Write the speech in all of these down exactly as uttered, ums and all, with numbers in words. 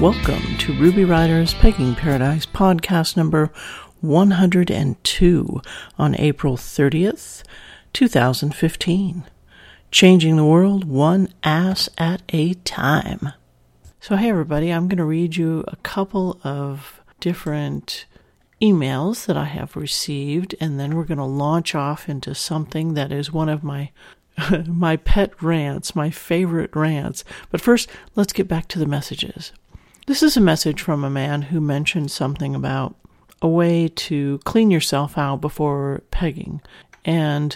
Welcome to Ruby Rider's Pegging Paradise podcast number one hundred two on April thirtieth, twenty fifteen. Changing the world one ass at a time. So hey everybody, I'm going to read you a couple of different emails that I have received, and then we're going to launch off into something that is one of my my pet rants, my favorite rants. But first, let's get back to the messages. This is a message from a man who mentioned something about a way to clean yourself out before pegging. And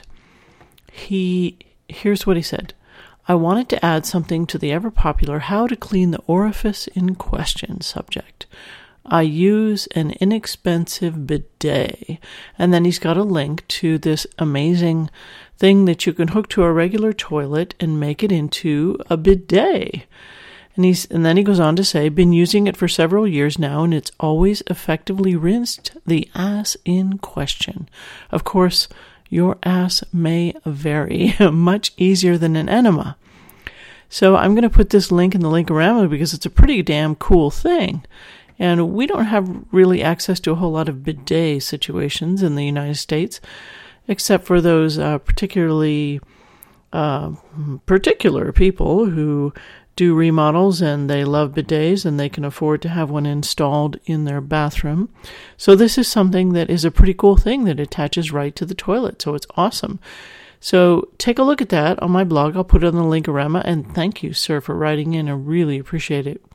he, here's what he said. I wanted to add something to the ever-popular how to clean the orifice in question subject. I use an inexpensive bidet. And then he's got a link to this amazing thing that you can hook to a regular toilet and make it into a bidet. And he's and then he goes on to say, been using it for several years now, and it's always effectively rinsed the ass in question. Of course, your ass may vary. Much easier than an enema. So I'm going to put this link in the Linkorama because it's a pretty damn cool thing. And we don't have really access to a whole lot of bidet situations in the United States, except for those uh, particularly uh, particular people who do remodels and they love bidets and they can afford to have one installed in their bathroom. So this is something that is a pretty cool thing that attaches right to the toilet. So it's awesome. So take a look at that on my blog. I'll put it on the Linkorama, and thank you, sir, for writing in. I really appreciate it.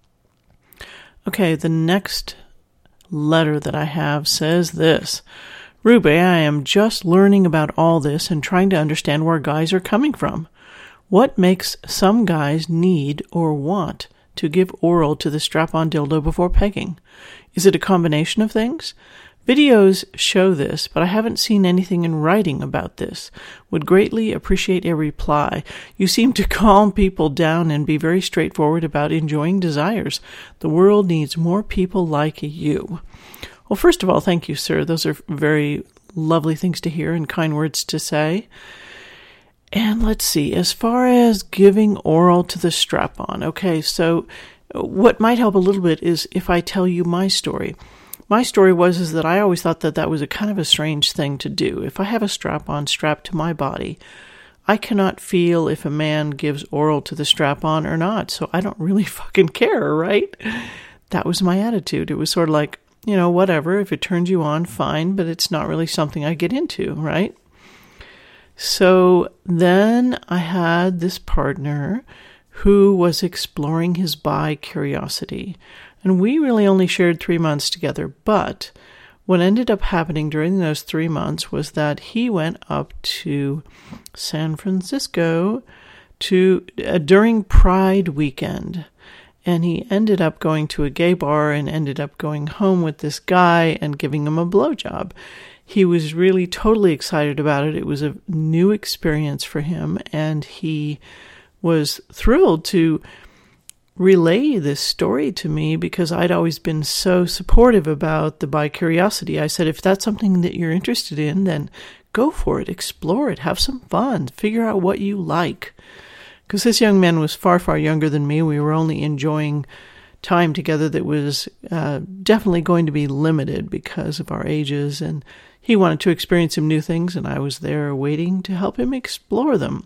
Okay, the next letter that I have says this. Ruby, I am just learning about all this and trying to understand where guys are coming from. What makes some guys need or want to give oral to the strap-on dildo before pegging? Is it a combination of things? Videos show this, but I haven't seen anything in writing about this. Would greatly appreciate a reply. You seem to calm people down and be very straightforward about enjoying desires. The world needs more people like you. Well, first of all, thank you, sir. Those are very lovely things to hear and kind words to say. And let's see, as far as giving oral to the strap-on, okay, so what might help a little bit is if I tell you my story. My story was is that I always thought that that was a kind of a strange thing to do. If I have a strap-on strapped to my body, I cannot feel if a man gives oral to the strap-on or not, so I don't really fucking care, right? That was my attitude. It was sort of like, you know, whatever, if it turns you on, fine, but it's not really something I get into, right? So then I had this partner who was exploring his bi curiosity, and we really only shared three months together, but what ended up happening during those three months was that he went up to San Francisco to uh, during Pride weekend, and he ended up going to a gay bar and ended up going home with this guy and giving him a blowjob. He was really totally excited about it. It was a new experience for him, and he was thrilled to relay this story to me because I'd always been so supportive about the bi-curiosity. I said, if that's something that you're interested in, then go for it, explore it, have some fun, figure out what you like. Because this young man was far, far younger than me. We were only enjoying time together that was uh, definitely going to be limited because of our ages, and he wanted to experience some new things, and I was there waiting to help him explore them.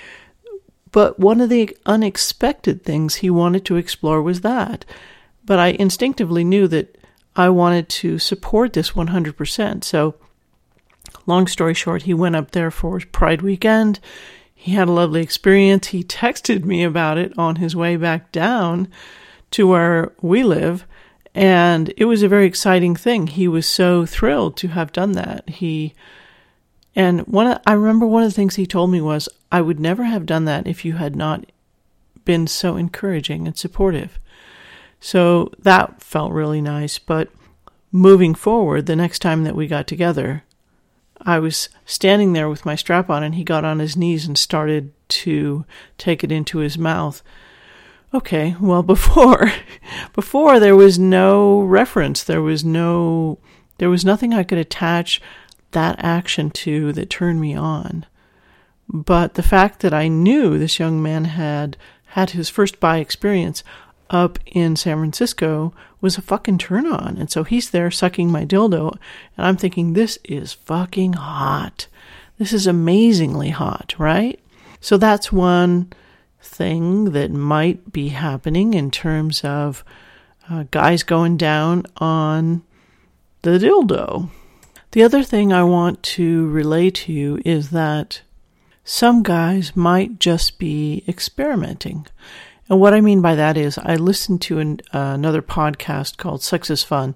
But one of the unexpected things he wanted to explore was that. But I instinctively knew that I wanted to support this one hundred percent. So, long story short, he went up there for Pride weekend. He had a lovely experience. He texted me about it on his way back down to where we live. And it was a very exciting thing. He was so thrilled to have done that. He, and one of, I remember one of the things he told me was, I would never have done that if you had not been so encouraging and supportive. So that felt really nice. But moving forward, the next time that we got together, I was standing there with my strap on, and he got on his knees and started to take it into his mouth. Okay, well, before, before there was no reference, there was no, there was nothing I could attach that action to that turned me on. But the fact that I knew this young man had had his first bi experience, up in San Francisco was a fucking turn on. And so he's there sucking my dildo, and I'm thinking, this is fucking hot. This is amazingly hot, right? So that's one thing that might be happening in terms of uh, guys going down on the dildo. The other thing I want to relay to you is that some guys might just be experimenting. And what I mean by that is I listened to an, uh, another podcast called Sex is Fun.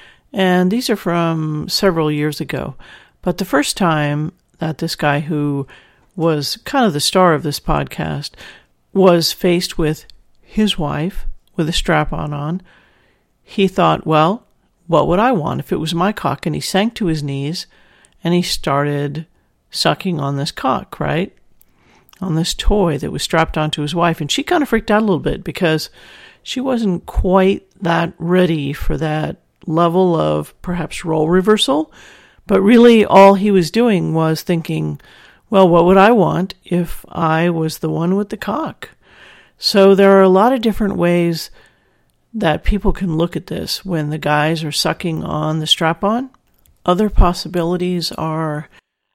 And these are from several years ago. But the first time that this guy, who was kind of the star of this podcast, was faced with his wife with a strap-on on, he thought, well, what would I want if it was my cock? And he sank to his knees and he started sucking on this cock, right? On this toy that was strapped onto his wife. And she kind of freaked out a little bit because she wasn't quite that ready for that level of perhaps role reversal. But really all he was doing was thinking, well, what would I want if I was the one with the cock? So there are a lot of different ways that people can look at this when the guys are sucking on the strap-on. Other possibilities are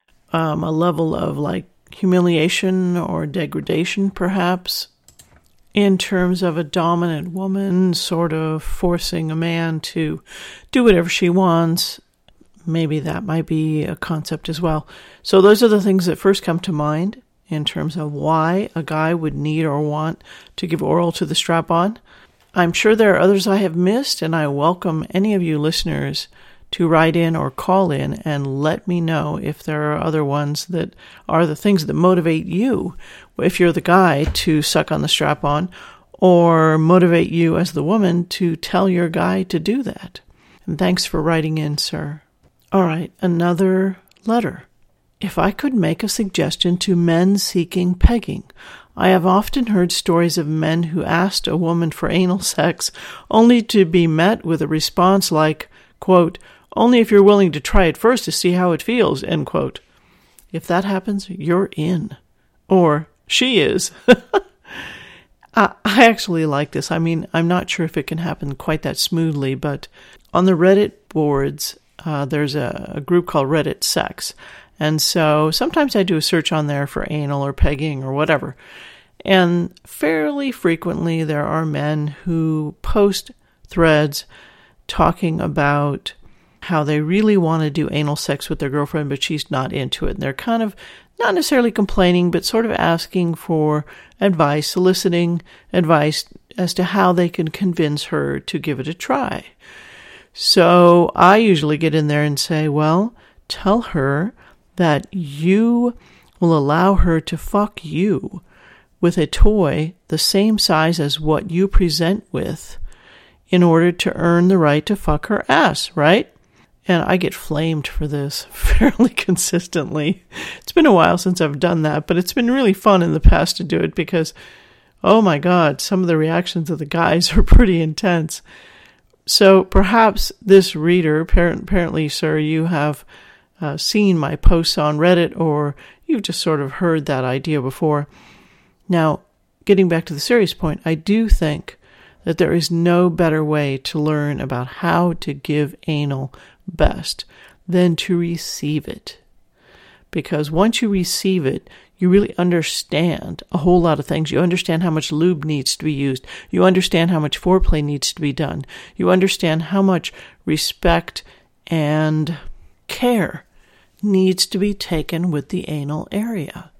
um, a level of like humiliation or degradation, perhaps, in terms of a dominant woman sort of forcing a man to do whatever she wants. Maybe that might be a concept as well. So those are the things that first come to mind in terms of why a guy would need or want to give oral to the strap-on. I'm sure there are others I have missed, and I welcome any of you listeners to write in or call in and let me know if there are other ones that are the things that motivate you, if you're the guy, to suck on the strap-on, or motivate you as the woman to tell your guy to do that. And thanks for writing in, sir. All right, another letter. If I could make a suggestion to men seeking pegging, I have often heard stories of men who asked a woman for anal sex only to be met with a response like, quote, only if you're willing to try it first to see how it feels, end quote. If that happens, you're in. Or she is. I actually like this. I mean, I'm not sure if it can happen quite that smoothly, but on the Reddit boards, uh, there's a, a group called Reddit Sex. And so sometimes I do a search on there for anal or pegging or whatever. And fairly frequently there are men who post threads talking about how they really want to do anal sex with their girlfriend, but she's not into it. And they're kind of not necessarily complaining, but sort of asking for advice, soliciting advice as to how they can convince her to give it a try. So I usually get in there and say, well, tell her that you will allow her to fuck you with a toy the same size as what you present with in order to earn the right to fuck her ass, right? And I get flamed for this fairly consistently. It's been a while since I've done that, but it's been really fun in the past to do it because, oh my God, some of the reactions of the guys are pretty intense. So perhaps this reader, apparently, sir, you have Uh, seen my posts on Reddit, or you've just sort of heard that idea before. Now, getting back to the serious point, I do think that there is no better way to learn about how to give anal best than to receive it. Because once you receive it, you really understand a whole lot of things. You understand how much lube needs to be used. You understand how much foreplay needs to be done. You understand how much respect and care needs to be taken with the anal area.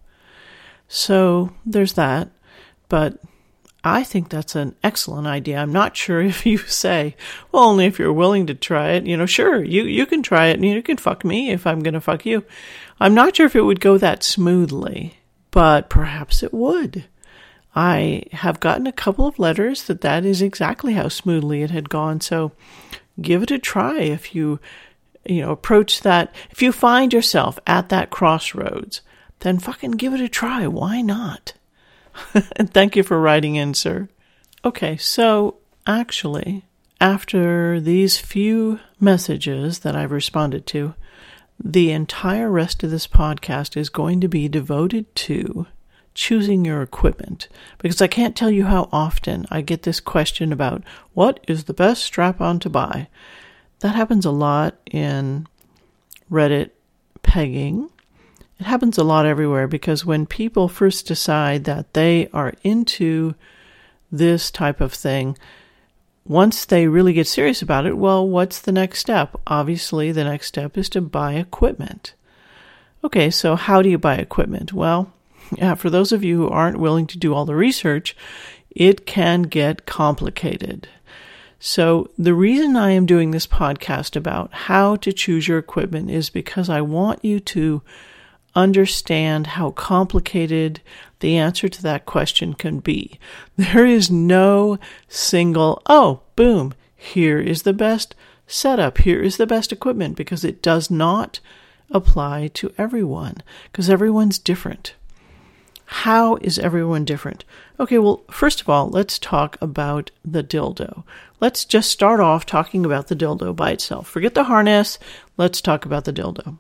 So there's that, but I think that's an excellent idea. I'm not sure if you say, well, only if you're willing to try it. You know, sure, you, you can try it and you can fuck me if I'm going to fuck you. I'm not sure if it would go that smoothly, but perhaps it would. I have gotten a couple of letters that that is exactly how smoothly it had gone. So give it a try if you you know, approach that. If you find yourself at that crossroads, then fucking give it a try. Why not? And thank you for writing in, sir. Okay, so actually, after these few messages that I've responded to, the entire rest of this podcast is going to be devoted to choosing your equipment, because I can't tell you how often I get this question about what is the best strap-on to buy. That happens a lot in Reddit pegging. It happens a lot everywhere, because when people first decide that they are into this type of thing, once they really get serious about it, well, what's the next step? Obviously, the next step is to buy equipment. Okay, so how do you buy equipment? Well, yeah, for those of you who aren't willing to do all the research, it can get complicated. So the reason I am doing this podcast about how to choose your equipment is because I want you to understand how complicated the answer to that question can be. There is no single, oh, boom, here is the best setup, here is the best equipment, because it does not apply to everyone, because everyone's different. How is everyone different? Okay, well, first of all, let's talk about the dildo. Let's just start off talking about the dildo by itself. Forget the harness. Let's talk about the dildo.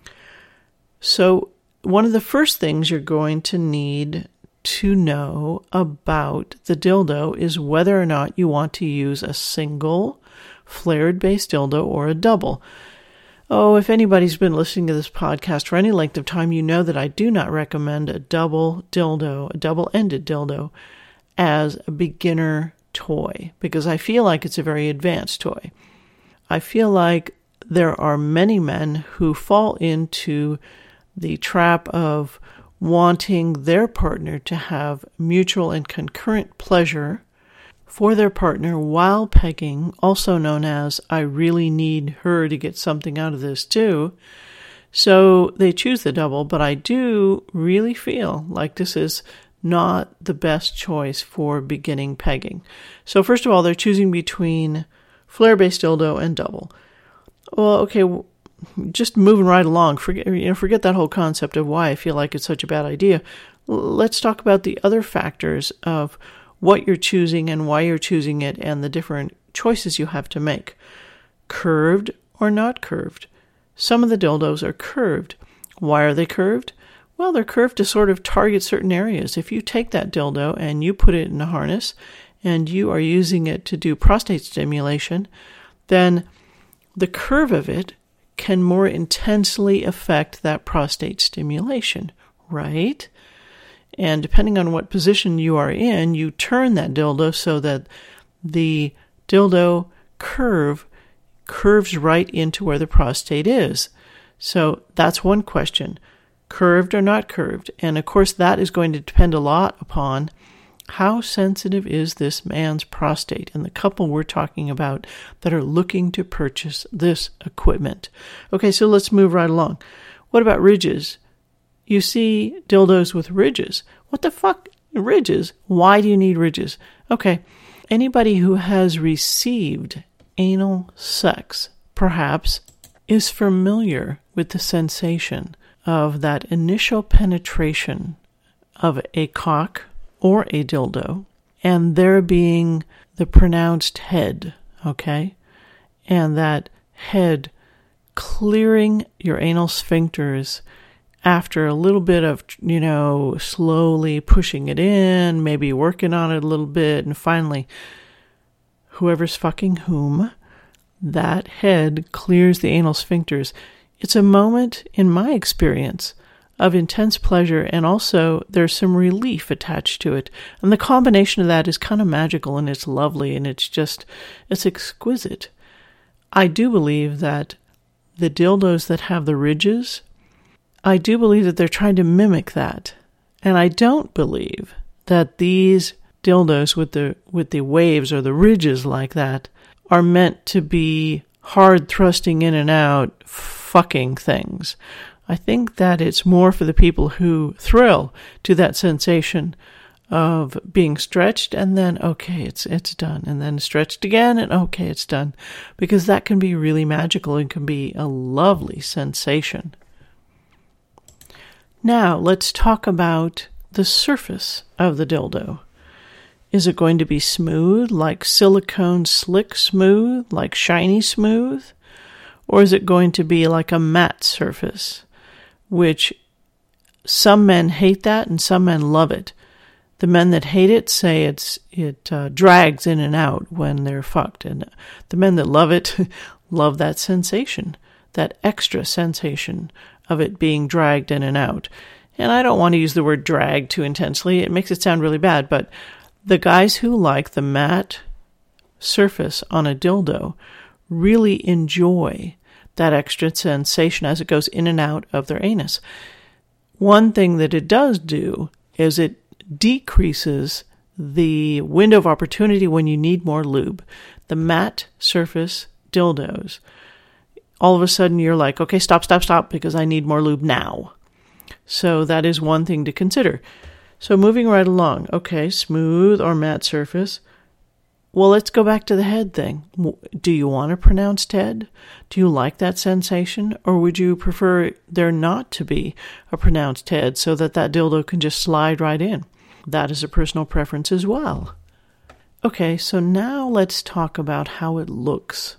So one of the first things you're going to need to know about the dildo is whether or not you want to use a single flared base dildo or a double. Oh, if anybody's been listening to this podcast for any length of time, you know that I do not recommend a double dildo, a double-ended dildo, as a beginner toy, because I feel like it's a very advanced toy. I feel like there are many men who fall into the trap of wanting their partner to have mutual and concurrent pleasure for their partner while pegging, also known as, I really need her to get something out of this too. So they choose the double, but I do really feel like this is not the best choice for beginning pegging. So first of all, they're choosing between flare-based dildo and double. Well, okay, just moving right along, forget, you know, forget that whole concept of why I feel like it's such a bad idea. Let's talk about the other factors of what you're choosing and why you're choosing it and the different choices you have to make. Curved or not curved. Some of the dildos are curved. Why are they curved? Well, they're curved to sort of target certain areas. If you take that dildo and you put it in a harness and you are using it to do prostate stimulation, then the curve of it can more intensely affect that prostate stimulation, right? And depending on what position you are in, you turn that dildo so that the dildo curve curves right into where the prostate is. So that's one question, curved or not curved. And of course, that is going to depend a lot upon how sensitive is this man's prostate and the couple we're talking about that are looking to purchase this equipment. Okay, so let's move right along. What about ridges? You see dildos with ridges. What the fuck? Ridges? Why do you need ridges? Okay, anybody who has received anal sex, perhaps, is familiar with the sensation of that initial penetration of a cock or a dildo, and there being the pronounced head, okay? And that head clearing your anal sphincters after a little bit of, you know, slowly pushing it in, maybe working on it a little bit, and finally, whoever's fucking whom, that head clears the anal sphincters. It's a moment, in my experience, of intense pleasure, and also there's some relief attached to it. And the combination of that is kind of magical, and it's lovely, and it's just, it's exquisite. I do believe that the dildos that have the ridges, I do believe that they're trying to mimic that. And I don't believe that these dildos with the with the waves or the ridges like that are meant to be hard thrusting in and out fucking things. I think that it's more for the people who thrill to that sensation of being stretched and then, okay, it's it's done. And then stretched again and okay, it's done. Because that can be really magical and can be a lovely sensation. Now, let's talk about the surface of the dildo. Is it going to be smooth, like silicone slick smooth, like shiny smooth? Or is it going to be like a matte surface, which some men hate that and some men love it. The men that hate it say it's it uh, drags in and out when they're fucked. And the men that love it love that sensation, that extra sensation of it being dragged in and out. And I don't want to use the word drag too intensely. It makes it sound really bad. But the guys who like the matte surface on a dildo really enjoy that extra sensation as it goes in and out of their anus. One thing that it does do is it decreases the window of opportunity when you need more lube. The matte surface dildos, all of a sudden you're like, okay, stop, stop, stop, because I need more lube now. So that is one thing to consider. So moving right along, okay, smooth or matte surface. Well, let's go back to the head thing. Do you want a pronounced head? Do you like that sensation? Or would you prefer there not to be a pronounced head so that that dildo can just slide right in? That is a personal preference as well. Okay, so now let's talk about how it looks.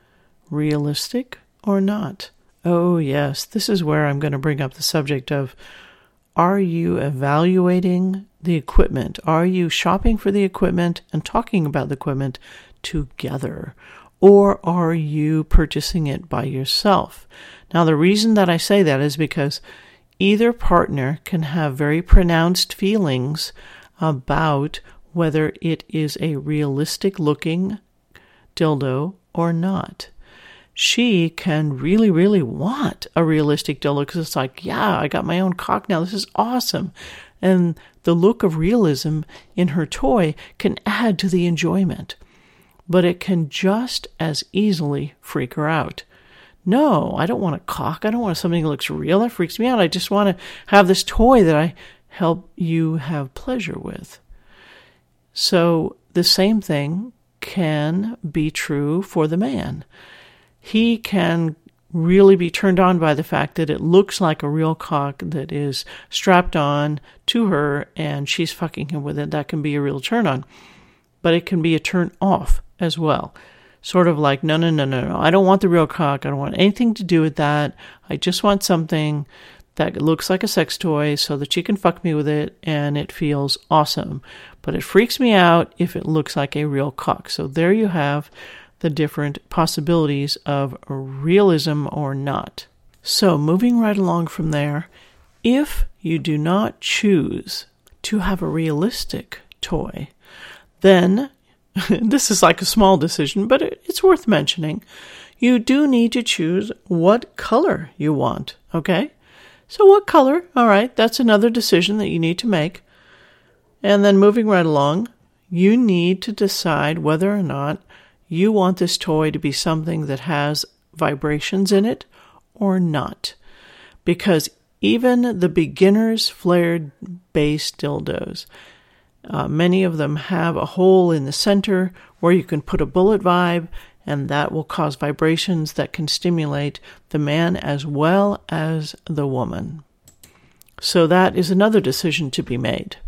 Realistic or not? Oh yes, this is where I'm going to bring up the subject of, are you evaluating the equipment? Are you shopping for the equipment and talking about the equipment together? Or are you purchasing it by yourself? Now, the reason that I say that is because either partner can have very pronounced feelings about whether it is a realistic looking dildo or not. She can really, really want a realistic dildo because it's like, yeah, I got my own cock now. This is awesome. And the look of realism in her toy can add to the enjoyment. But it can just as easily freak her out. No, I don't want a cock. I don't want something that looks real. That freaks me out. I just want to have this toy that I help you have pleasure with. So the same thing can be true for the man. He can really be turned on by the fact that it looks like a real cock that is strapped on to her and she's fucking him with it. That can be a real turn on. But it can be a turn off as well. Sort of like, no, no, no, no, no. I don't want the real cock. I don't want anything to do with that. I just want something that looks like a sex toy so that she can fuck me with it and it feels awesome. But it freaks me out if it looks like a real cock. So there you have the different possibilities of realism or not. So moving right along from there, if you do not choose to have a realistic toy, then this is like a small decision, but it's worth mentioning. You do need to choose what color you want, okay? So what color? All right, that's another decision that you need to make. And then moving right along, you need to decide whether or not you want this toy to be something that has vibrations in it or not. Because even the beginner's flared base dildos, uh, many of them have a hole in the center where you can put a bullet vibe, and that will cause vibrations that can stimulate the man as well as the woman. So that is another decision to be made.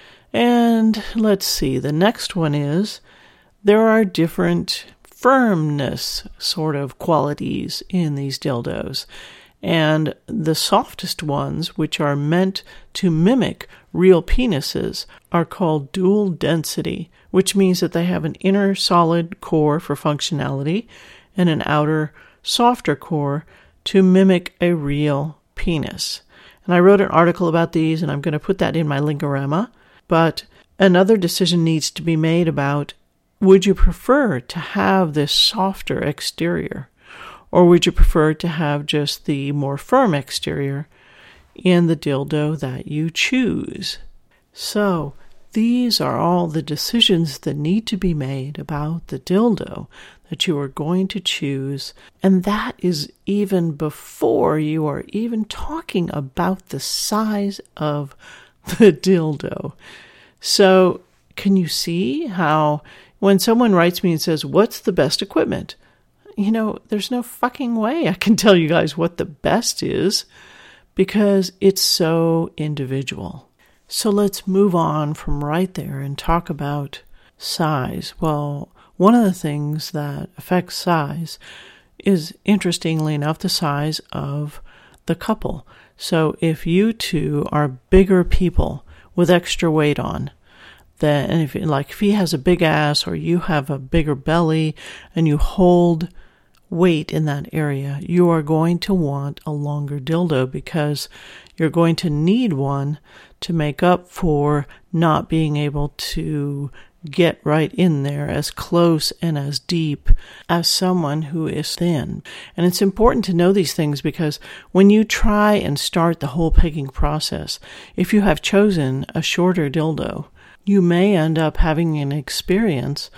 And let's see, the next one is, there are different firmness sort of qualities in these dildos. And the softest ones, which are meant to mimic real penises, are called dual density, which means that they have an inner solid core for functionality and an outer softer core to mimic a real penis. And I wrote an article about these, and I'm going to put that in my Linkorama. But another decision needs to be made about, would you prefer to have this softer exterior, or would you prefer to have just the more firm exterior in the dildo that you choose? So these are all the decisions that need to be made about the dildo that you are going to choose, and that is even before you are even talking about the size of the dildo. So can you see how when someone writes me and says, what's the best equipment? You know, there's no fucking way I can tell you guys what the best is because it's so individual. So let's move on from right there and talk about size. Well, one of the things that affects size is, interestingly enough, the size of the couple. So if you two are bigger people with extra weight on, then, and if like if he has a big ass or you have a bigger belly and you hold weight in that area, you are going to want a longer dildo because you're going to need one to make up for not being able to get right in there as close and as deep as someone who is thin. And it's important to know these things because when you try and start the whole pegging process, if you have chosen a shorter dildo, you may end up having an experience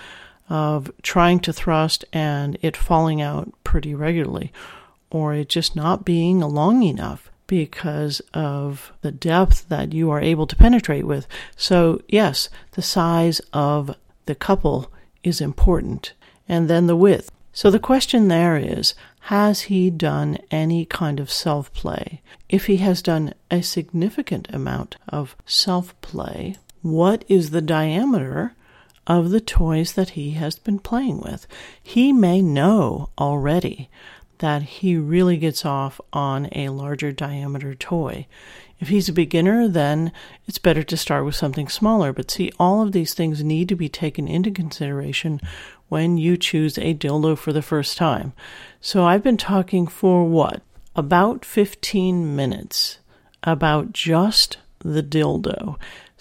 of trying to thrust and it falling out pretty regularly, or it just not being long enough because of the depth that you are able to penetrate with. So yes, the size of the couple is important, and then the width. So the question there is, has he done any kind of self-play? If he has done a significant amount of self-play, what is the diameter of the toys that he has been playing with? He may know already that he really gets off on a larger diameter toy. If he's a beginner, then it's better to start with something smaller. But see, all of these things need to be taken into consideration when you choose a dildo for the first time. So I've been talking for what? About fifteen minutes about just the dildo.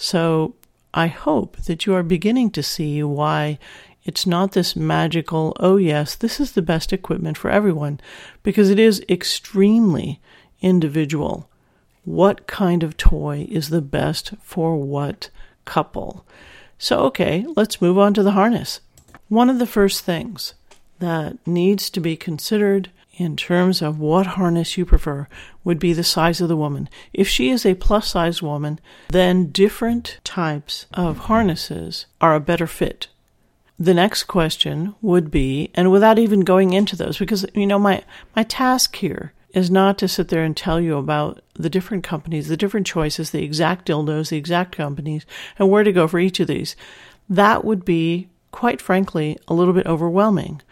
So I hope that you are beginning to see why it's not this magical, oh yes, this is the best equipment for everyone, because it is extremely individual. What kind of toy is the best for what couple? So, okay, let's move on to the harness. One of the first things that needs to be considered in terms of what harness you prefer would be the size of the woman. If she is a plus-size woman, then different types of harnesses are a better fit. The next question would be, and without even going into those, because, you know, my, my task here is not to sit there and tell you about the different companies, the different choices, the exact dildos, the exact companies, and where to go for each of these. That would be, quite frankly, a little bit overwhelming.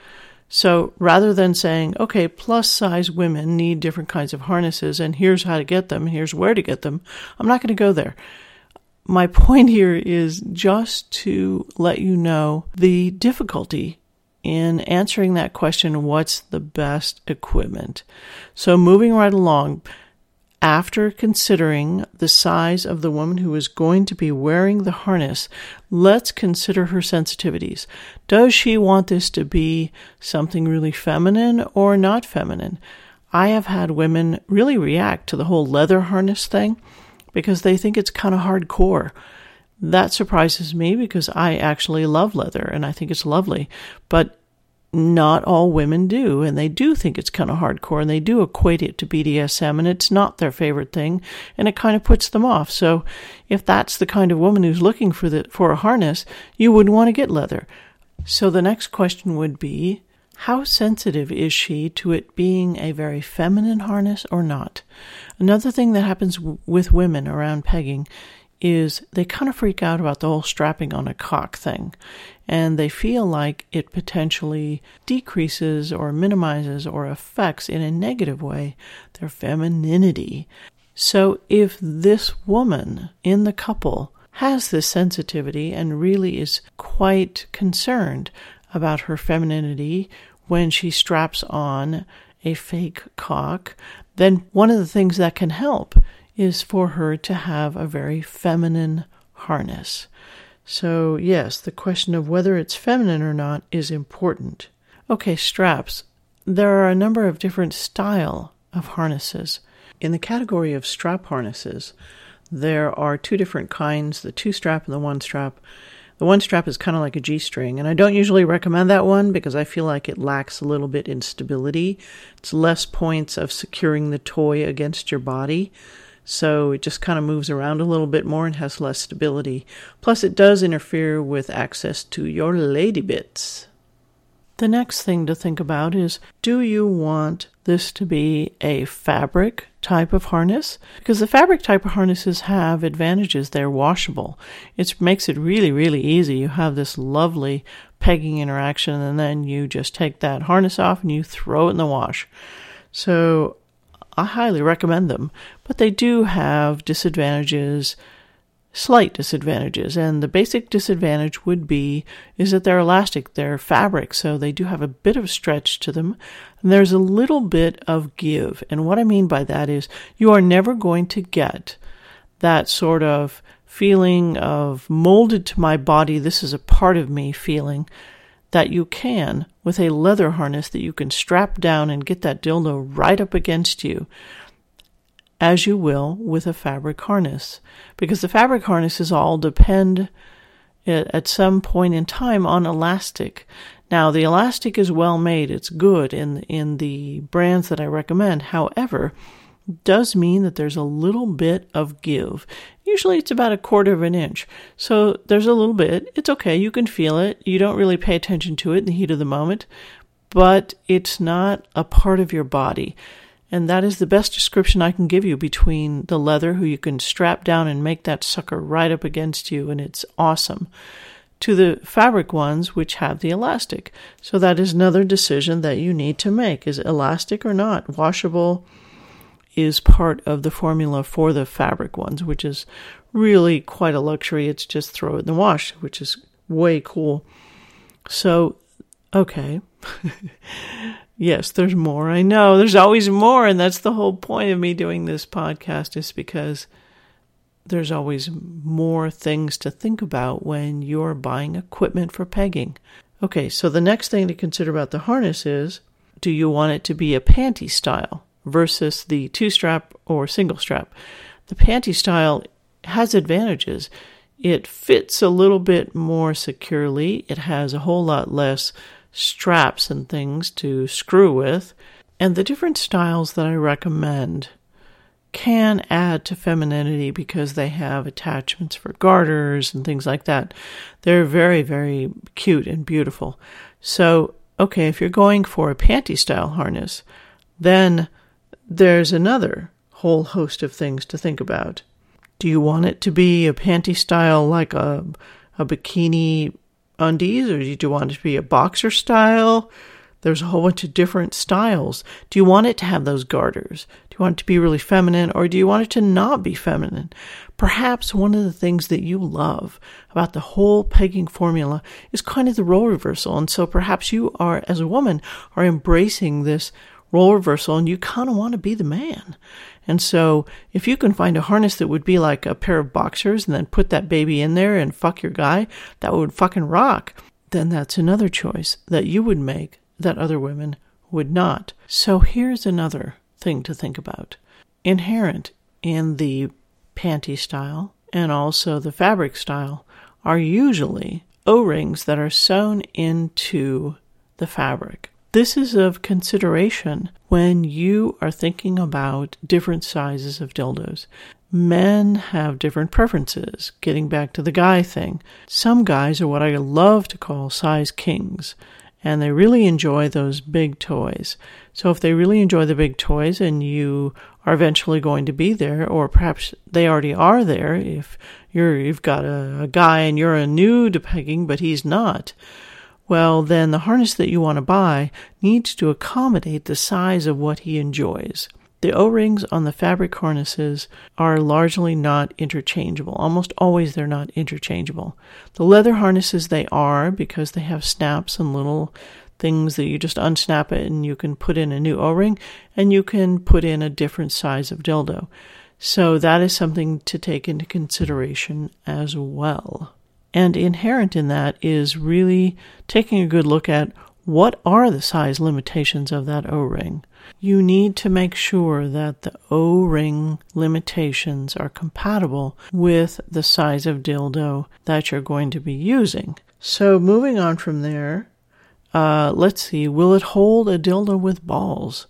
So rather than saying, okay, plus-size women need different kinds of harnesses, and here's how to get them, here's where to get them, I'm not going to go there. My point here is just to let you know the difficulty in answering that question, what's the best equipment? So moving right along, after considering the size of the woman who is going to be wearing the harness, let's consider her sensitivities. Does she want this to be something really feminine or not feminine? I have had women really react to the whole leather harness thing because they think it's kind of hardcore. That surprises me because I actually love leather and I think it's lovely, but not all women do, and they do think it's kind of hardcore, and they do equate it to B D S M, and it's not their favorite thing, and it kind of puts them off. So if that's the kind of woman who's looking for the for a harness, you wouldn't want to get leather. So the next question would be, how sensitive is she to it being a very feminine harness or not? Another thing that happens w- with women around pegging is they kind of freak out about the whole strapping on a cock thing. And they feel like it potentially decreases or minimizes or affects in a negative way their femininity. So if this woman in the couple has this sensitivity and really is quite concerned about her femininity when she straps on a fake cock, then one of the things that can help is for her to have a very feminine harness. So yes, the question of whether it's feminine or not is important. Okay, straps. There are a number of different style of harnesses. In the category of strap harnesses, there are two different kinds, the two-strap and the one-strap. The one-strap is kind of like a G-string, and I don't usually recommend that one because I feel like it lacks a little bit in stability. It's less points of securing the toy against your body. So it just kind of moves around a little bit more and has less stability. Plus, it does interfere with access to your lady bits. The next thing to think about is, do you want this to be a fabric type of harness? Because the fabric type of harnesses have advantages. They're washable. It makes it really, really easy. You have this lovely pegging interaction, and then you just take that harness off and you throw it in the wash. So I highly recommend them, but they do have disadvantages, slight disadvantages. And the basic disadvantage would be is that they're elastic, they're fabric, so they do have a bit of stretch to them. And there's a little bit of give. And what I mean by that is you are never going to get that sort of feeling of molded to my body, this is a part of me feeling that you can with a leather harness that you can strap down and get that dildo right up against you, as you will with a fabric harness. Because the fabric harnesses all depend at some point in time on elastic. Now, the elastic is well made. It's good in, in the brands that I recommend. However, it does mean that there's a little bit of give. Usually it's about a quarter of an inch. So there's a little bit. It's okay. You can feel it. You don't really pay attention to it in the heat of the moment, but it's not a part of your body. And that is the best description I can give you between the leather, who you can strap down and make that sucker right up against you, and it's awesome, to the fabric ones, which have the elastic. So that is another decision that you need to make. Is it elastic or not? Washable is part of the formula for the fabric ones, which is really quite a luxury. It's just throw it in the wash, which is way cool. So, okay. Yes, there's more. I know there's always more. And that's the whole point of me doing this podcast, is because there's always more things to think about when you're buying equipment for pegging. Okay, so the next thing to consider about the harness is, do you want it to be a panty style versus the two-strap or single-strap? The panty style has advantages. It fits a little bit more securely. It has a whole lot less straps and things to screw with. And the different styles that I recommend can add to femininity because they have attachments for garters and things like that. They're very, very cute and beautiful. So, okay, if you're going for a panty style harness, then there's another whole host of things to think about. Do you want it to be a panty style like a, a bikini undies, or do you want it to be a boxer style? There's a whole bunch of different styles. Do you want it to have those garters? Do you want it to be really feminine, or do you want it to not be feminine? Perhaps one of the things that you love about the whole pegging formula is kind of the role reversal. And so perhaps you are, as a woman, are embracing this role reversal and you kind of want to be the man. And so if you can find a harness that would be like a pair of boxers and then put that baby in there and fuck your guy, that would fucking rock. Then that's another choice that you would make that other women would not. So here's another thing to think about. Inherent in the panty style and also the fabric style are usually O-rings that are sewn into the fabric. This is of consideration when you are thinking about different sizes of dildos. Men have different preferences. Getting back to the guy thing, some guys are what I love to call size kings, and they really enjoy those big toys. So if they really enjoy the big toys and you are eventually going to be there, or perhaps they already are there, if you're, you've got a, a guy and you're a new to pegging, but he's not, well, then the harness that you want to buy needs to accommodate the size of what he enjoys. The O-rings on the fabric harnesses are largely not interchangeable. Almost always they're not interchangeable. The leather harnesses, they are, because they have snaps and little things that you just unsnap it and you can put in a new O-ring and you can put in a different size of dildo. So that is something to take into consideration as well. And inherent in that is really taking a good look at what are the size limitations of that O-ring. You need to make sure that the O-ring limitations are compatible with the size of dildo that you're going to be using. So moving on from there, uh, let's see, will it hold a dildo with balls?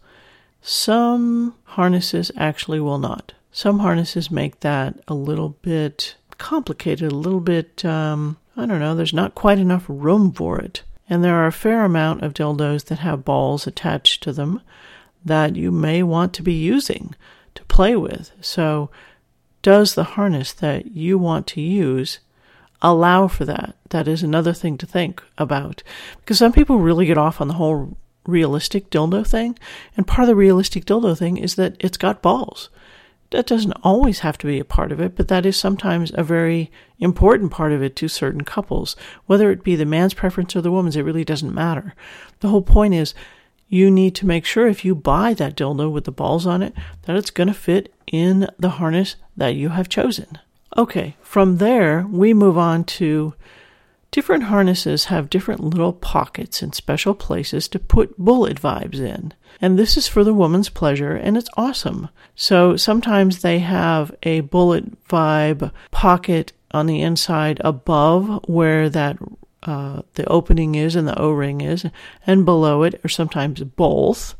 Some harnesses actually will not. Some harnesses make that a little bit complicated, a little bit, um, I don't know, there's not quite enough room for it. And there are a fair amount of dildos that have balls attached to them that you may want to be using to play with. So does the harness that you want to use allow for that? That is another thing to think about. Because some people really get off on the whole realistic dildo thing. And part of the realistic dildo thing is that it's got balls. That doesn't always have to be a part of it, but that is sometimes a very important part of it to certain couples. Whether it be the man's preference or the woman's, it really doesn't matter. The whole point is you need to make sure if you buy that dildo with the balls on it, that it's going to fit in the harness that you have chosen. Okay, from there, we move on to different harnesses have different little pockets and special places to put bullet vibes in. And this is for the woman's pleasure, and it's awesome. So sometimes they have a bullet vibe pocket on the inside above where that uh, the opening is and the O-ring is, and below it, or sometimes both.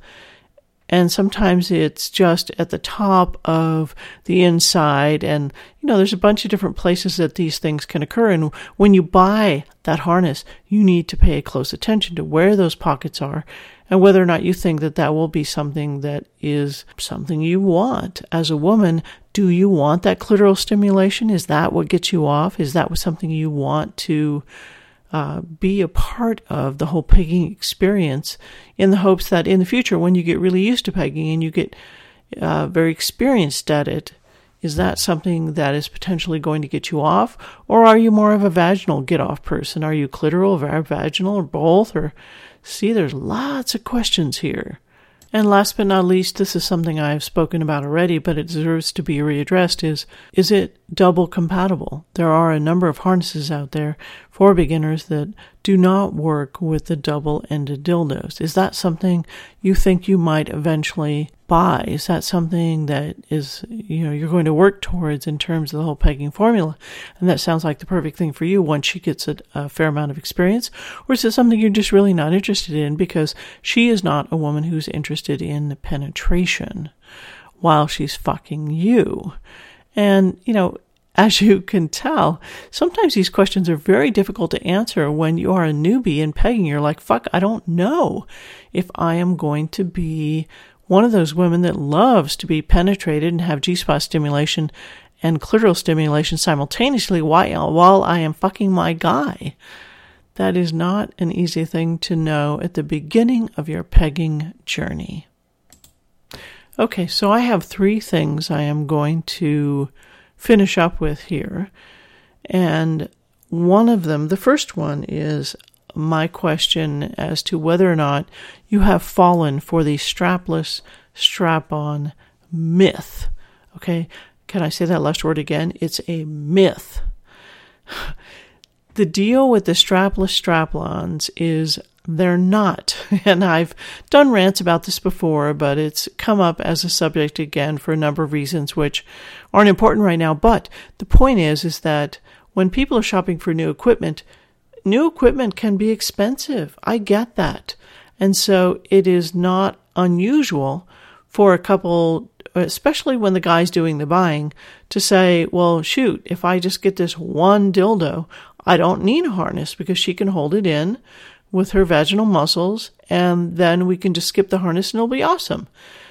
And sometimes it's just at the top of the inside. And, you know, there's a bunch of different places that these things can occur. And when you buy that harness, you need to pay close attention to where those pockets are and whether or not you think that that will be something that is something you want. As a woman, do you want that clitoral stimulation? Is that what gets you off? Is that something you want to Uh, be a part of the whole pegging experience, in the hopes that in the future, when you get really used to pegging and you get uh, very experienced at it, is that something that is potentially going to get you off? Or are you more of a vaginal get-off person? Are you clitoral, vaginal, or both? Or see, there's lots of questions here. And last but not least, this is something I've spoken about already, but it deserves to be readdressed, is, is it double compatible? There are a number of harnesses out there for beginners that do not work with the double-ended dildos. Is that something you think you might eventually buy? Is that something that is, you know, you're going to work towards in terms of the whole pegging formula? And that sounds like the perfect thing for you once she gets a, a fair amount of experience? Or is it something you're just really not interested in because she is not a woman who's interested in penetration while she's fucking you? And, you know, as you can tell, sometimes these questions are very difficult to answer when you are a newbie in pegging. You're like, fuck, I don't know if I am going to be one of those women that loves to be penetrated and have G-spot stimulation and clitoral stimulation simultaneously while, while I am fucking my guy. That is not an easy thing to know at the beginning of your pegging journey. Okay, so I have three things I am going to finish up with here. And one of them, the first one, is my question as to whether or not you have fallen for the strapless, strap-on myth. Okay, can I say that last word again? It's a myth. The deal with the strapless strap-ons is they're not. And I've done rants about this before, but it's come up as a subject again for a number of reasons which aren't important right now. But the point is, is that when people are shopping for new equipment, new equipment can be expensive. I get that. And so it is not unusual for a couple, especially when the guy's doing the buying, to say, well, shoot, if I just get this one dildo, I don't need a harness because she can hold it in with her vaginal muscles, and then we can just skip the harness and it'll be awesome.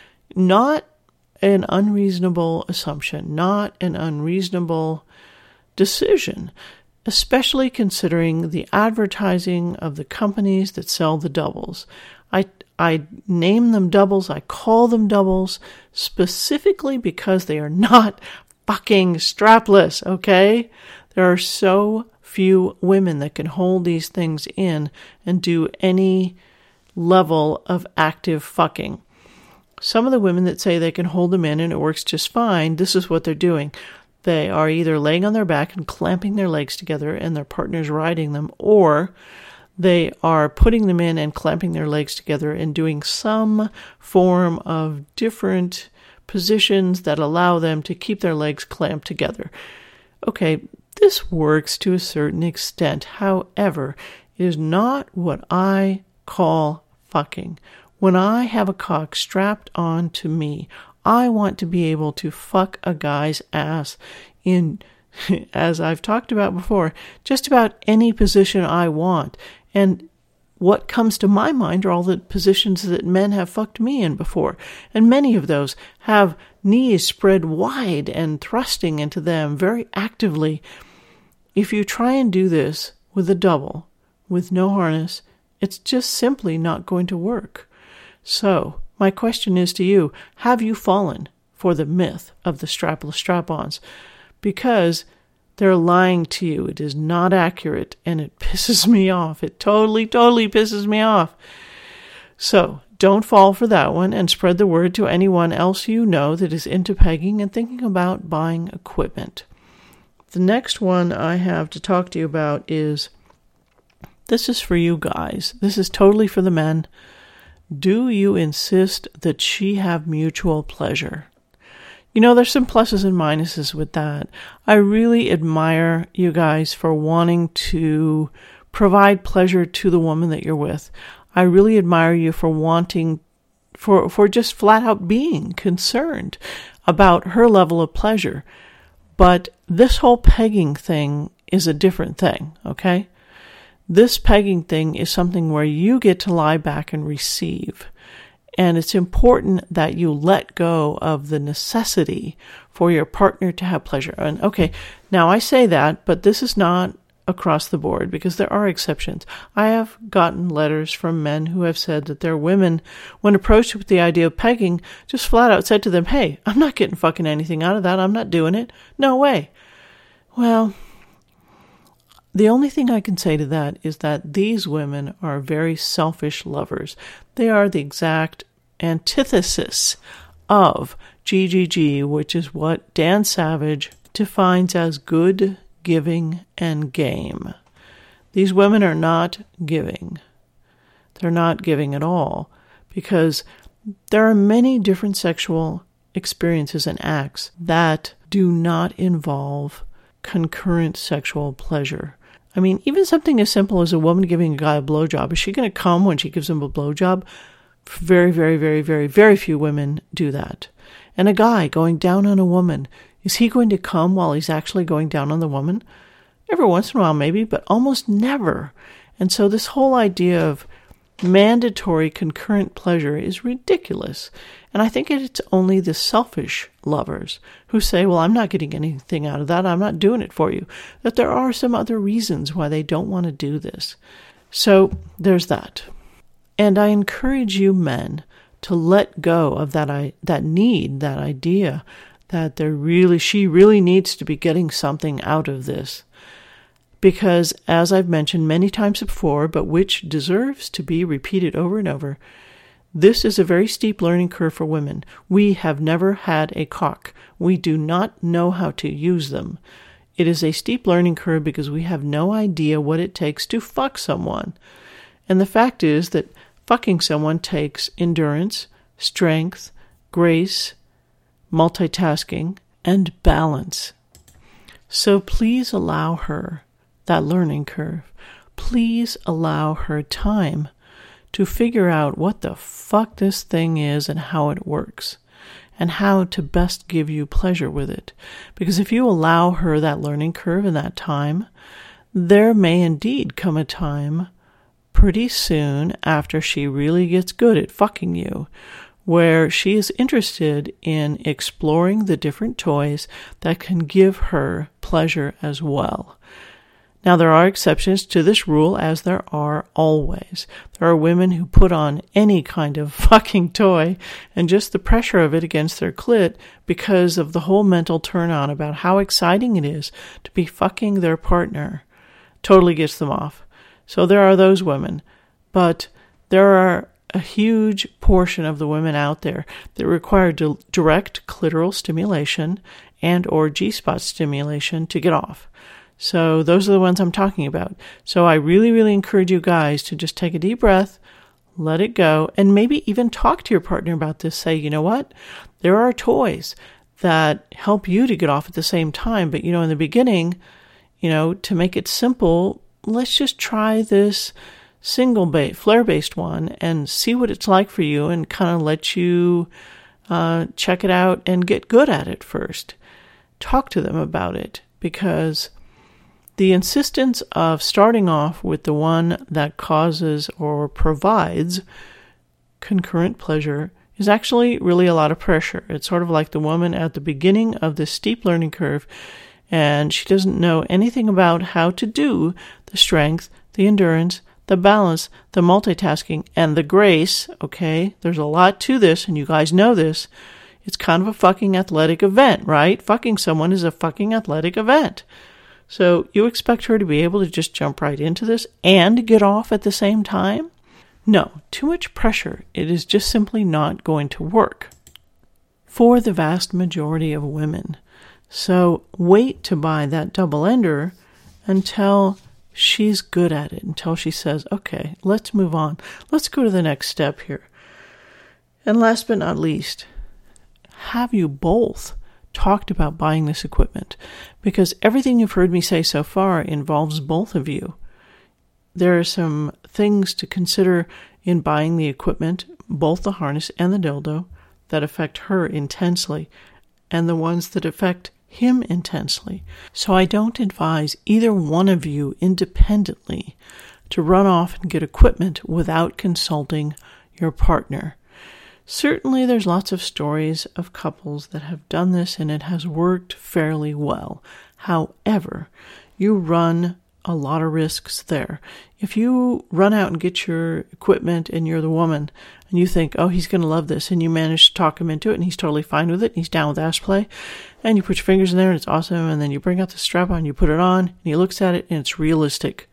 Not an unreasonable assumption, not an unreasonable decision, especially considering the advertising of the companies that sell the doubles. I I name them doubles, I call them doubles, specifically because they are not fucking strapless, okay? There are so few women that can hold these things in and do any level of active fucking. Some of the women that say they can hold them in and it works just fine, this is what they're doing. They are either laying on their back and clamping their legs together and their partner's riding them, or they are putting them in and clamping their legs together and doing some form of different positions that allow them to keep their legs clamped together. Okay, this works to a certain extent. However, it is not what I call fucking. When I have a cock strapped on to me, I want to be able to fuck a guy's ass in, as I've talked about before, just about any position I want. And what comes to my mind are all the positions that men have fucked me in before. And many of those have knees spread wide and thrusting into them very actively. If you try and do this with a double, with no harness, it's just simply not going to work. So, my question is to you, have you fallen for the myth of the strapless strap-ons, because they're lying to you. It is not accurate, and it pisses me off. It totally, totally pisses me off. So don't fall for that one, and spread the word to anyone else you know that is into pegging and thinking about buying equipment. The next one I have to talk to you about is, this is for you guys. This is totally for the men. Do you insist that she have mutual pleasure? You know, there's some pluses and minuses with that. I really admire you guys for wanting to provide pleasure to the woman that you're with. I really admire you for wanting, for, for just flat out being concerned about her level of pleasure. But this whole pegging thing is a different thing, okay? This pegging thing is something where you get to lie back and receive. And it's important that you let go of the necessity for your partner to have pleasure. And okay, now I say that, but this is not across the board, because there are exceptions. I have gotten letters from men who have said that their women, when approached with the idea of pegging, just flat out said to them, hey, I'm not getting fucking anything out of that. I'm not doing it. No way. Well, the only thing I can say to that is that these women are very selfish lovers. They are the exact antithesis of G G G, which is what Dan Savage defines as good, giving, and game. These women are not giving. They're not giving at all, because there are many different sexual experiences and acts that do not involve concurrent sexual pleasure. I mean, even something as simple as a woman giving a guy a blowjob. Is she going to come when she gives him a blowjob? Very, very, very, very, very few women do that. And a guy going down on a woman, is he going to come while he's actually going down on the woman? Every once in a while, maybe, but almost never. And so this whole idea of mandatory concurrent pleasure is ridiculous. And I think it's only the selfish lovers who say, well, I'm not getting anything out of that. I'm not doing it for you. That there are some other reasons why they don't want to do this. So there's that. And I encourage you men to let go of that I, that need, that idea that there really, she really needs to be getting something out of this. Because, as I've mentioned many times before, but which deserves to be repeated over and over, this is a very steep learning curve for women. We have never had a cock. We do not know how to use them. It is a steep learning curve because we have no idea what it takes to fuck someone. And the fact is that fucking someone takes endurance, strength, grace, multitasking, and balance. So please allow her that learning curve. Please allow her time to figure out what the fuck this thing is and how it works, and how to best give you pleasure with it. Because if you allow her that learning curve and that time, there may indeed come a time pretty soon after she really gets good at fucking you, where she is interested in exploring the different toys that can give her pleasure as well. Now, there are exceptions to this rule, as there are always. There are women who put on any kind of fucking toy, and just the pressure of it against their clit, because of the whole mental turn-on about how exciting it is to be fucking their partner, totally gets them off. So there are those women. But there are a huge portion of the women out there that require di- direct clitoral stimulation and or G-spot stimulation to get off. So those are the ones I'm talking about. So I really, really encourage you guys to just take a deep breath, let it go, and maybe even talk to your partner about this. Say, you know what? There are toys that help you to get off at the same time. But, you know, in the beginning, you know, to make it simple, let's just try this single bait, flare-based one, and see what it's like for you, and kind of let you uh, check it out and get good at it first. Talk to them about it, because the insistence of starting off with the one that causes or provides concurrent pleasure is actually really a lot of pressure. It's sort of like the woman at the beginning of this steep learning curve, and she doesn't know anything about how to do the strength, the endurance, the balance, the multitasking, and the grace, okay? There's a lot to this, and you guys know this. It's kind of a fucking athletic event, right? Fucking someone is a fucking athletic event. So you expect her to be able to just jump right into this and get off at the same time? No, too much pressure. It is just simply not going to work for the vast majority of women. So wait to buy that double ender until she's good at it, until she says, okay, let's move on. Let's go to the next step here. And last but not least, have you both talked about buying this equipment? Because everything you've heard me say so far involves both of you. There are some things to consider in buying the equipment, both the harness and the dildo, that affect her intensely, and the ones that affect him intensely. So I don't advise either one of you independently to run off and get equipment without consulting your partner. Certainly there's lots of stories of couples that have done this and it has worked fairly well. However, you run a lot of risks there. If you run out and get your equipment and you're the woman and you think, oh, he's going to love this, and you manage to talk him into it and he's totally fine with it and he's down with ass play, and you put your fingers in there and it's awesome, and then you bring out the strap on, you put it on, and he looks at it and it's realistic,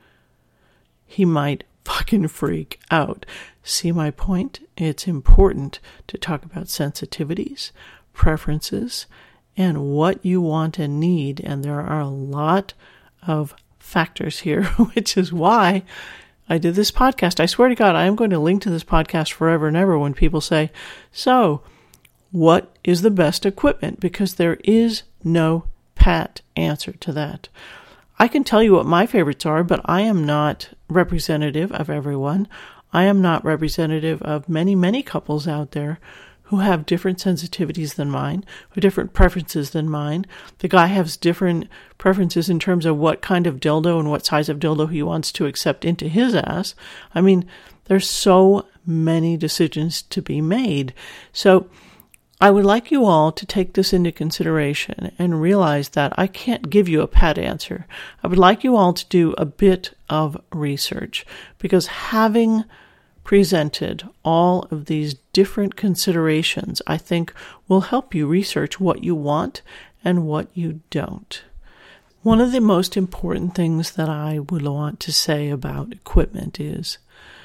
he might fucking freak out. See my point? It's important to talk about sensitivities, preferences, and what you want and need, and there are a lot of factors here, which is why I did this podcast. I swear to God, I am going to link to this podcast forever and ever when people say, so what is the best equipment? Because there is no pat answer to that. I can tell you what my favorites are, but I am not representative of everyone. I am not representative of many, many couples out there who have different sensitivities than mine, who have different preferences than mine. The guy has different preferences in terms of what kind of dildo and what size of dildo he wants to accept into his ass. I mean, there's so many decisions to be made. So I would like you all to take this into consideration and realize that I can't give you a pat answer. I would like you all to do a bit of research, because having presented all of these different considerations, I think, will help you research what you want and what you don't. One of the most important things that I would want to say about equipment is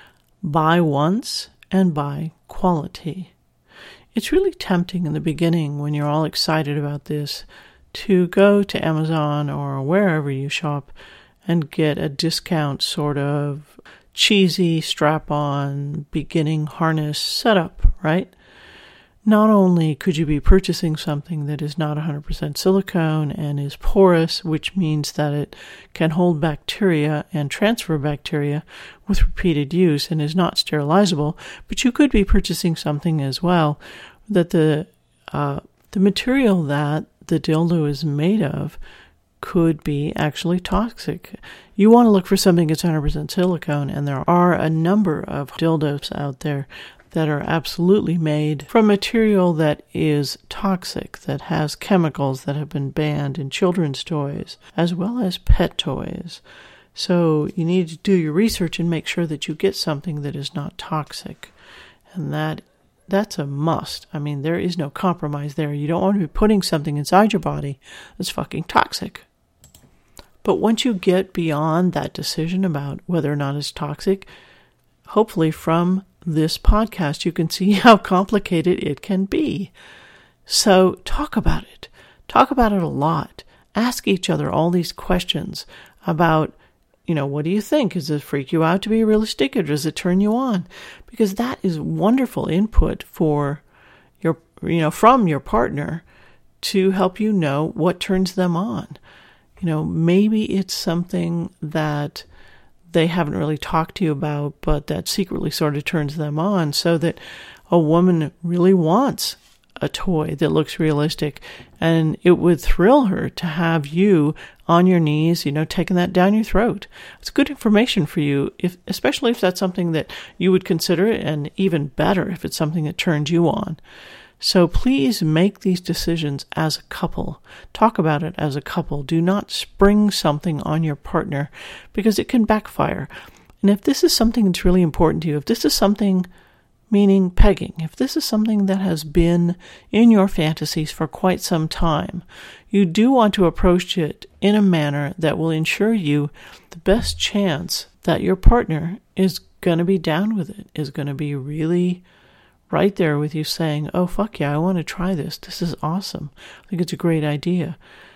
buy once and buy quality. It's really tempting in the beginning when you're all excited about this to go to Amazon or wherever you shop and get a discount sort of cheesy strap-on beginning harness setup, right? Not only could you be purchasing something that is not one hundred percent silicone and is porous, which means that it can hold bacteria and transfer bacteria with repeated use and is not sterilizable, but you could be purchasing something as well that the uh, the material that the dildo is made of could be actually toxic. You want to look for something that's one hundred percent silicone, and there are a number of dildos out there that are absolutely made from material that is toxic, that has chemicals that have been banned in children's toys, as well as pet toys. So you need to do your research and make sure that you get something that is not toxic. And that that's a must. I mean, there is no compromise there. You don't want to be putting something inside your body that's fucking toxic. But once you get beyond that decision about whether or not it's toxic, hopefully from this podcast, you can see how complicated it can be. So talk about it. Talk about it a lot. Ask each other all these questions about, you know, what do you think? Does it freak you out to be realistic, or does it turn you on? Because that is wonderful input for your, you know, from your partner to help you know what turns them on. You know, maybe it's something that they haven't really talked to you about, but that secretly sort of turns them on, so that a woman really wants a toy that looks realistic, and it would thrill her to have you on your knees, you know, taking that down your throat. It's good information for you, if especially if that's something that you would consider, and even better if it's something that turns you on. So please make these decisions as a couple. Talk about it as a couple. Do not spring something on your partner, because it can backfire. And if this is something that's really important to you, if this is something meaning pegging. If this is something that has been in your fantasies for quite some time, you do want to approach it in a manner that will ensure you the best chance that your partner is going to be down with it, is going to be really right there with you saying, oh, fuck yeah, I want to try this. This is awesome. I think it's a great idea.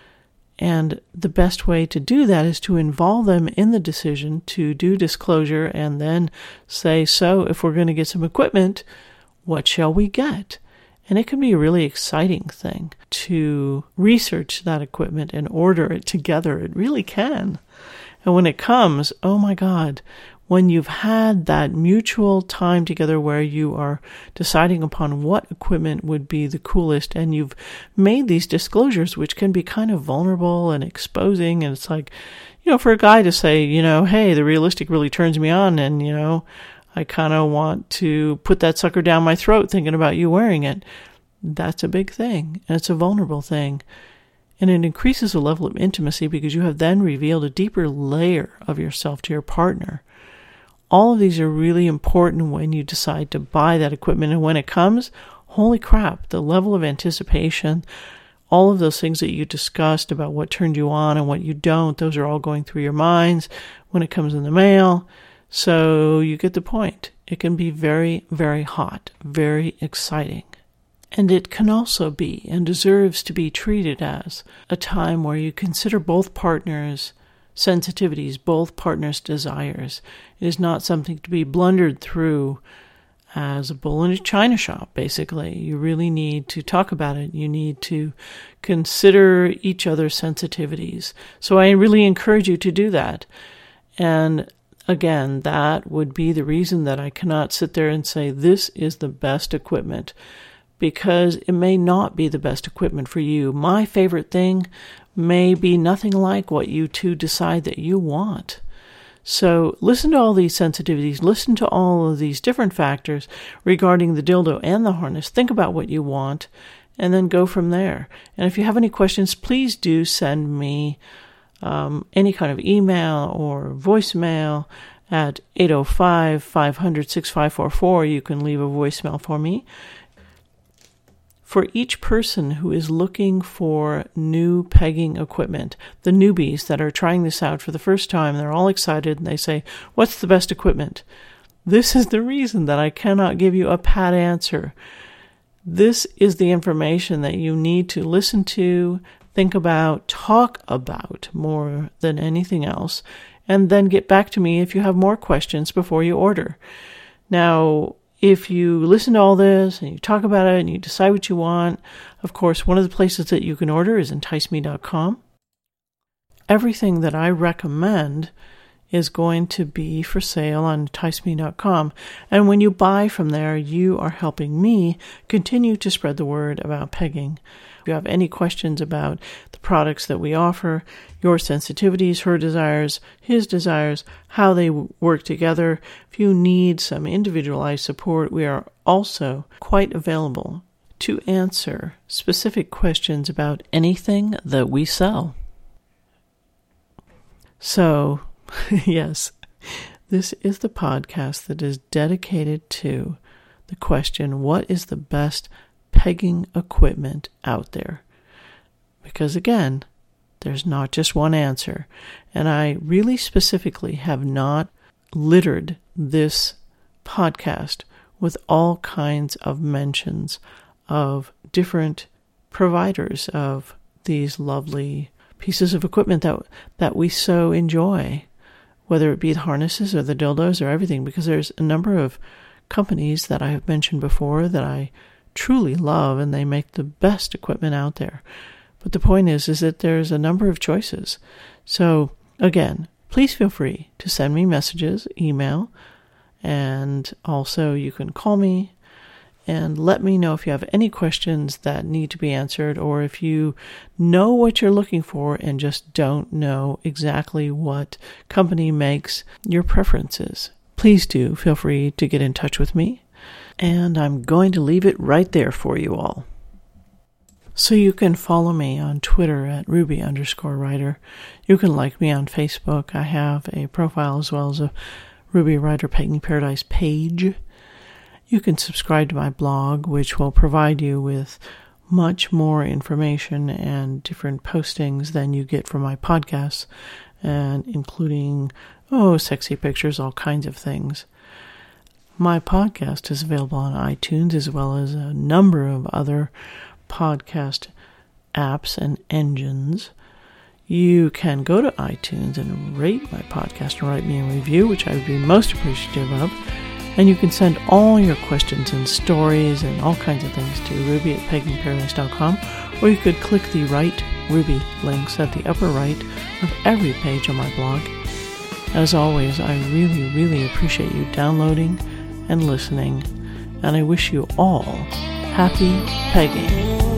And the best way to do that is to involve them in the decision, to do disclosure, and then say, so if we're going to get some equipment, what shall we get? And it can be a really exciting thing to research that equipment and order it together. It really can. And when it comes, oh my God, when you've had that mutual time together where you are deciding upon what equipment would be the coolest, and you've made these disclosures, which can be kind of vulnerable and exposing, and it's like, you know, for a guy to say, you know, hey, the realistic really turns me on, and, you know, I kind of want to put that sucker down my throat thinking about you wearing it. That's a big thing, and it's a vulnerable thing. And it increases the level of intimacy because you have then revealed a deeper layer of yourself to your partner. All of these are really important when you decide to buy that equipment. And when it comes, holy crap, the level of anticipation, all of those things that you discussed about what turned you on and what you don't, those are all going through your minds when it comes in the mail. So you get the point. It can be very, very hot, very exciting. And it can also be, and deserves to be treated as, a time where you consider both partners' sensitivities, both partners' desires. It is not something to be blundered through as a bull in a china shop, basically. You really need to talk about it. You need to consider each other's sensitivities. So I really encourage you to do that. And again, that would be the reason that I cannot sit there and say, this is the best equipment, because it may not be the best equipment for you. My favorite thing may be nothing like what you two decide that you want. So listen to all these sensitivities, listen to all of these different factors regarding the dildo and the harness. Think about what you want, and then go from there. And if you have any questions, please do send me um, any kind of email or voicemail at eight oh five, five hundred, six five four four. You can leave a voicemail for me. For each person who is looking for new pegging equipment, the newbies that are trying this out for the first time, they're all excited and they say, what's the best equipment? This is the reason that I cannot give you a pat answer. This is the information that you need to listen to, think about, talk about more than anything else, and then get back to me if you have more questions before you order. Now, if you listen to all this and you talk about it and you decide what you want, of course, one of the places that you can order is entice me dot com. Everything that I recommend is going to be for sale on entice me dot com. And when you buy from there, you are helping me continue to spread the word about pegging. If you have any questions about the products that we offer, your sensitivities, her desires, his desires, how they work together, if you need some individualized support, we are also quite available to answer specific questions about anything that we sell. So, yes, this is the podcast that is dedicated to the question, what is the best pegging equipment out there? Because again, there's not just one answer. And I really specifically have not littered this podcast with all kinds of mentions of different providers of these lovely pieces of equipment that that we so enjoy, whether it be the harnesses or the dildos or everything, because there's a number of companies that I have mentioned before that I truly love, and they make the best equipment out there. But the point is, is that there's a number of choices. So again, please feel free to send me messages, email, and also you can call me and let me know if you have any questions that need to be answered, or if you know what you're looking for and just don't know exactly what company makes your preferences. Please do feel free to get in touch with me. And I'm going to leave it right there for you all. So you can follow me on Twitter at Ruby underscore writer. You can like me on Facebook. I have a profile as well as a Ruby Writer Pegging Paradise page. You can subscribe to my blog, which will provide you with much more information and different postings than you get from my podcasts, and including, oh, sexy pictures, all kinds of things. My podcast is available on iTunes as well as a number of other podcast apps and engines. You can go to iTunes and rate my podcast and write me a review, which I would be most appreciative of. And you can send all your questions and stories and all kinds of things to ruby at pegging paradise dot com, or you could click the right Ruby links at the upper right of every page on my blog. As always, I really, really appreciate you downloading and listening, and I wish you all happy pegging.